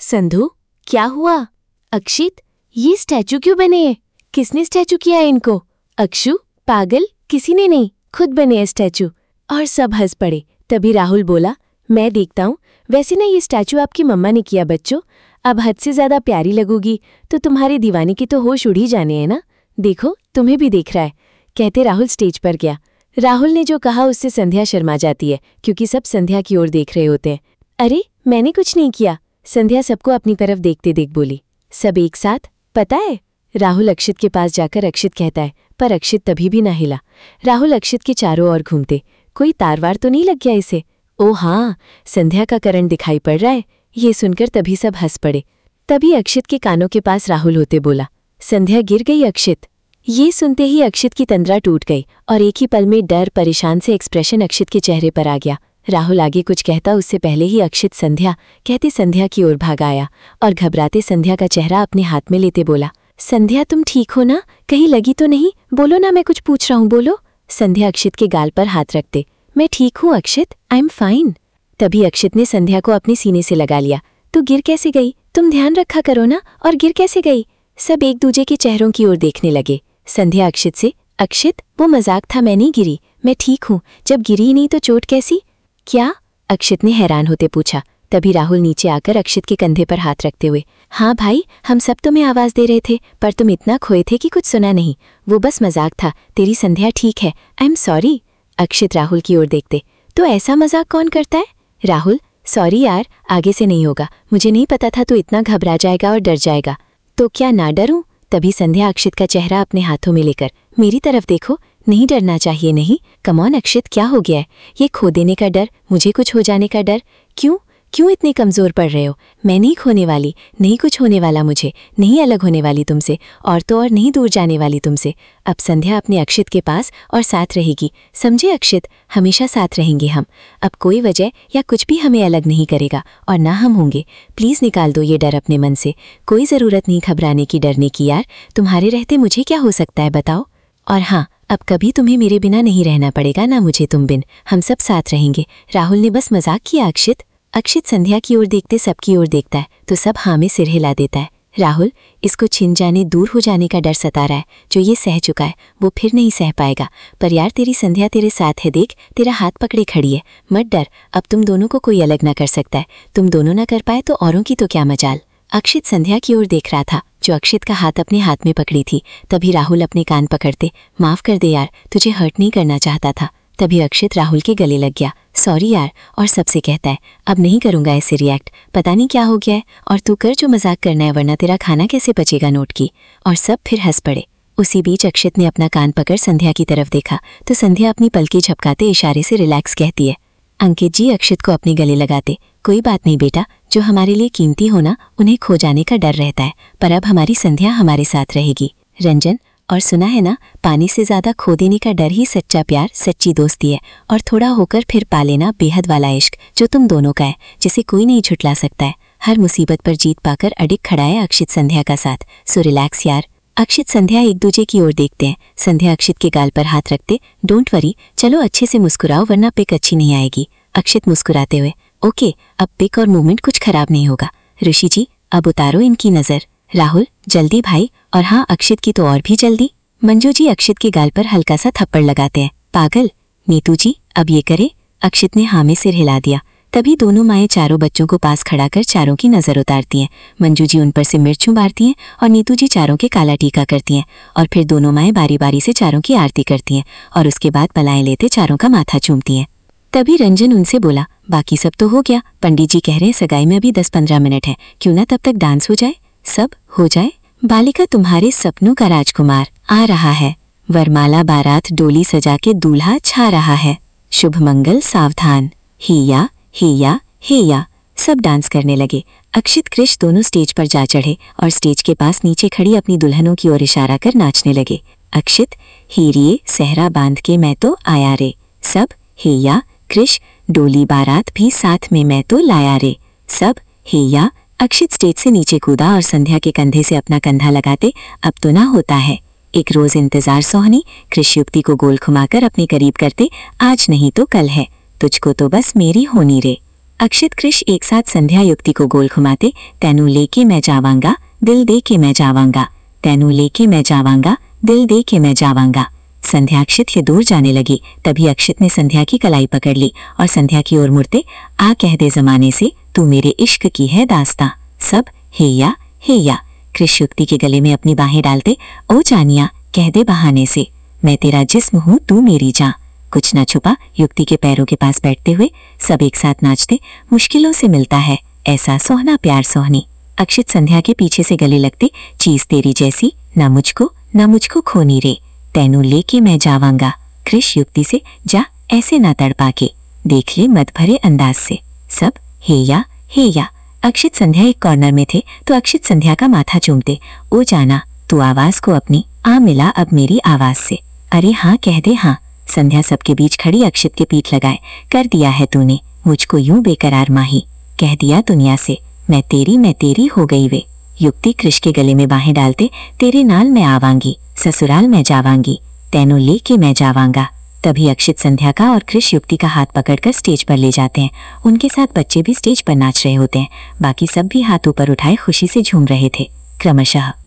संधू, क्या हुआ? अक्षित, ये स्टैचू क्यों बने हैं? किसने स्टैचू किया है इनको? अक्षु, पागल, किसी ने नहीं, खुद बने हैं स्टैचू। और सब हंस पड़े। तभी राहुल बोला, मैं देखता हूँ। वैसे ना, ये स्टैचू आपकी मम्मा ने किया बच्चों। अब हद से ज्यादा प्यारी लगोगी तो तुम्हारे दीवाने की तो होश उड़ ही जाने हैं ना। देखो, तुम्हें भी देख रहा है, कहते राहुल स्टेज पर गया। राहुल ने जो कहा उससे संध्या शर्मा जाती है, क्योंकि सब संध्या की ओर देख रहे होते हैं। अरे, मैंने कुछ नहीं किया, संध्या सबको अपनी तरफ देखते देख बोली। सब एक साथ, पता है? राहुल अक्षित के पास जाकर अक्षित कहता है, पर अक्षित तभी भी ना हिला। राहुल अक्षित के चारों ओर घूमते, कोई तारवार तो नहीं लग गया इसे? ओ हाँ, संध्या का करंट दिखाई पड़ रहा है। ये सुनकर तभी सब हंस पड़े। तभी अक्षित के कानों के पास राहुल होते बोला, संध्या गिर गई अक्षित। ये सुनते ही अक्षित की तंद्रा टूट गई और एक ही पल में डर परेशान से एक्सप्रेशन अक्षित के चेहरे पर आ गया। राहुल आगे कुछ कहता उससे पहले ही अक्षित संध्या कहते संध्या की ओर भाग आया और घबराते संध्या का चेहरा अपने हाथ में लेते बोला, संध्या तुम ठीक हो ना? कहीं लगी तो नहीं? बोलो ना, मैं कुछ पूछ रहा हूँ, बोलो। संध्या अक्षित के गाल पर हाथ रखते, मैं ठीक हूँ अक्षित, आई एम फाइन। तभी अक्षित ने संध्या को अपने सीने से लगा लिया। तू गिर कैसे गई? तुम ध्यान रखा करो ना, और गिर कैसे गई? सब एक दूजे के चेहरों की ओर देखने लगे। संध्या अक्षित से, अक्षित वो मजाक था, मैं नहीं गिरी, मैं ठीक हूँ। जब गिरी ही नहीं तो चोट कैसी? क्या? अक्षित ने हैरान होते पूछा। तभी राहुल नीचे आकर अक्षित के कंधे पर हाथ रखते हुए, हाँ भाई, हम सब तुम्हें आवाज दे रहे थे, पर तुम इतना खोए थे कि कुछ सुना नहीं। वो बस मजाक था, तेरी संध्या ठीक है, I am sorry. Akshit Rahul की ओर देखते, तो ऐसा मजाक कौन करता है? राहुल, सॉरी यार, आगे से नहीं होगा, मुझे नहीं पता था तू इतना घबरा जाएगा और डर जाएगा। तो क्या ना डरूं? तभी संध्या अक्षित का चेहरा अपने हाथों में लेकर, मेरी तरफ देखो, नहीं डरना चाहिए। नहीं, कमॉन अक्षित, क्या हो गया है? ये खो देने का डर, मुझे कुछ हो जाने का डर? क्यों क्यों इतने कमजोर पड़ रहे हो? मैं नहीं खोने वाली, नहीं कुछ होने वाला मुझे, नहीं अलग होने वाली तुमसे, और तो और नहीं दूर जाने वाली तुमसे। अब संध्या अपने अक्षित के पास और साथ रहेगी, समझे अक्षित? हमेशा साथ रहेंगे हम। अब कोई वजह या कुछ भी हमें अलग नहीं करेगा, और ना हम होंगे। प्लीज निकाल दो ये डर अपने मन से। कोई जरूरत नहीं घबराने की, डरने की यार। तुम्हारे रहते मुझे क्या हो सकता है बताओ? और हाँ, अब कभी तुम्हें मेरे बिना नहीं रहना पड़ेगा, ना मुझे तुम बिन। हम सब साथ रहेंगे। राहुल ने बस मजाक किया अक्षित। अक्षित संध्या की ओर देखते सबकी ओर देखता है तो सब हाँ में सिर हिला देता है। राहुल, इसको छिन जाने, दूर हो जाने का डर सता रहा है। जो ये सह चुका है वो फिर नहीं सह पाएगा। पर यार, तेरी संध्या तेरे साथ है, देख, तेरा हाथ पकड़े खड़ी है। मत डर, अब तुम दोनों को कोई अलग ना कर सकता है। तुम दोनों ना कर पाए तो औरों की तो क्या मजाल। अक्षित संध्या की ओर देख रहा था, जो अक्षित का हाथ अपने हाथ में पकड़ी थी। तभी राहुल अपने कान पकड़ते, माफ कर दे यार, तुझे हर्ट नहीं करना चाहता था। तभी अक्षित राहुल के गले लग गया, सॉरी यार, और सबसे कहता है, अब नहीं करूंगा ऐसे रिएक्ट, पता नहीं क्या हो गया है, और तू कर जो मजाक करना है, वरना तेरा खाना कैसे बचेगा नोट की। और सब फिर हंस पड़े। उसी बीच अक्षित ने अपना कान पकड़ संध्या की तरफ देखा तो संध्या अपनी पलकी झपकाते इशारे से रिलैक्स कहती है। अंकित जी अक्षित को अपने गले लगाते, कोई बात नहीं बेटा, जो हमारे लिए कीमती हो ना, उन्हें खो जाने का डर रहता है, पर अब हमारी संध्या हमारे साथ रहेगी। रंजन, और सुना है ना, पानी से ज्यादा खो देने का डर ही सच्चा प्यार, सच्ची दोस्ती है। और थोड़ा होकर फिर पा लेना बेहद वाला इश्क, जो तुम दोनों का है, जिसे कोई नहीं झुठला सकता है। हर मुसीबत पर जीत पाकर अडिग खड़ा है अक्षित संध्या का साथ। सो रिलैक्स यार। अक्षित संध्या एक दूजे की ओर देखते हैं। संध्या अक्षित के गाल पर हाथ रखते, डोंट वरी, चलो अच्छे से मुस्कुराओ वरना पिक अच्छी नहीं आएगी। अक्षित मुस्कुराते हुए, ओके, अब पिक और मूवमेंट कुछ खराब नहीं होगा। ऋषि जी, अब उतारो इनकी नजर। राहुल, जल्दी भाई, और हाँ अक्षित की तो और भी जल्दी। मंजू जी अक्षित के गाल पर हल्का सा थप्पड़ लगाते हैं, पागल। नीतू जी, अब ये करे। अक्षित ने हाँ में सिर हिला दिया। तभी दोनों माएँ चारों बच्चों को पास खड़ा कर चारों की नजर उतारती हैं। मंजू जी उन पर से मिर्च उबारती हैं और नीतू जी चारों के काला टीका करती हैं। और फिर दोनों माएँ बारी बारी से चारों की आरती करती हैं और उसके बाद बलाएं लेते चारों का माथा चूमती हैं। तभी रंजन उनसे बोला, बाकी सब तो हो गया, पंडित जी कह रहे हैं सगाई में अभी 10-15 मिनट है, क्यों ना तब तक डांस हो जाए। सब हो जाए। बालिका, तुम्हारे सपनों का राजकुमार आ रहा है। वरमाला बारात डोली सजा के दूल्हा छा रहा है। शुभ मंगल सावधान। हिया हिया हेया। सब डांस करने लगे। अक्षित कृष दोनों स्टेज पर जा चढ़े और स्टेज के पास नीचे खड़ी अपनी दुल्हनों की ओर इशारा कर नाचने लगे। अक्षित, हीरिए सहरा बांध के मैं तो आया रे। सब हेया कृष, डोली बारात भी साथ में मैं तो लाया रे। सब हेया। अक्षित स्टेज से नीचे कूदा और संध्या के कंधे से अपना कंधा लगाते, अब तो ना होता है। एक रोज इंतजार सोहनी, कृष युक्ति को गोल घुमाकर अपने करीब करते, आज नहीं तो कल है, तुझको तो बस मेरी होनी रे। अक्षित कृष एक साथ संध्या युक्ति को गोल घुमाते, तैनू लेके मैं जावांगा, दिल दे के मैं जावांगा, तैनू लेके मैं जावांगा, दिल दे के मैं जावांगा। संध्या अक्षित के दूर जाने लगी, तभी अक्षित ने संध्या की कलाई पकड़ ली और संध्या की ओर मुड़ते, आ कह दे जमाने से तू मेरे इश्क की है दास्तां, सब हेया हेया। कृष युक्ति के गले में अपनी बाहें डालते, ओ जानिया कह दे बहाने से मैं तेरा जिस्म हूँ तू मेरी जान। कुछ न छुपा युक्ति के पैरों के पास बैठते हुए सब एक साथ नाचते, मुश्किलों से मिलता है ऐसा सोहना प्यार सोहनी। अक्षित संध्या के पीछे से गले लगते, चीज तेरी जैसी ना मुझको खोनी रे, तैनू लेके मैं जावांगा। कृष युक्ति से जा ऐसे ना तड़पा के, देख ले मत भरे अंदाज से, सब हेया हेया। अक्षित संध्या एक कॉर्नर में थे तो अक्षित संध्या का माथा चूमते, ओ जाना तू आवाज को अपनी आ मिला अब मेरी आवाज से, अरे हाँ कह दे हाँ। संध्या सबके बीच खड़ी अक्षित के पीठ लगाए, कर दिया है तूने मुझको यूं बेकरार माही, कह दिया दुनिया से मैं तेरी हो गई वे। युक्ति कृष के गले में बाहें डालते, तेरे नाल मैं आवांगी, ससुराल मैं जावांगी, तैनू लेके मैं जावांगा। तभी अक्षित संध्या का और कृष युक्ति का हाथ पकड़कर स्टेज पर ले जाते हैं। उनके साथ बच्चे भी स्टेज पर नाच रहे होते हैं, बाकी सब भी हाथ ऊपर उठाए खुशी से झूम रहे थे। क्रमशः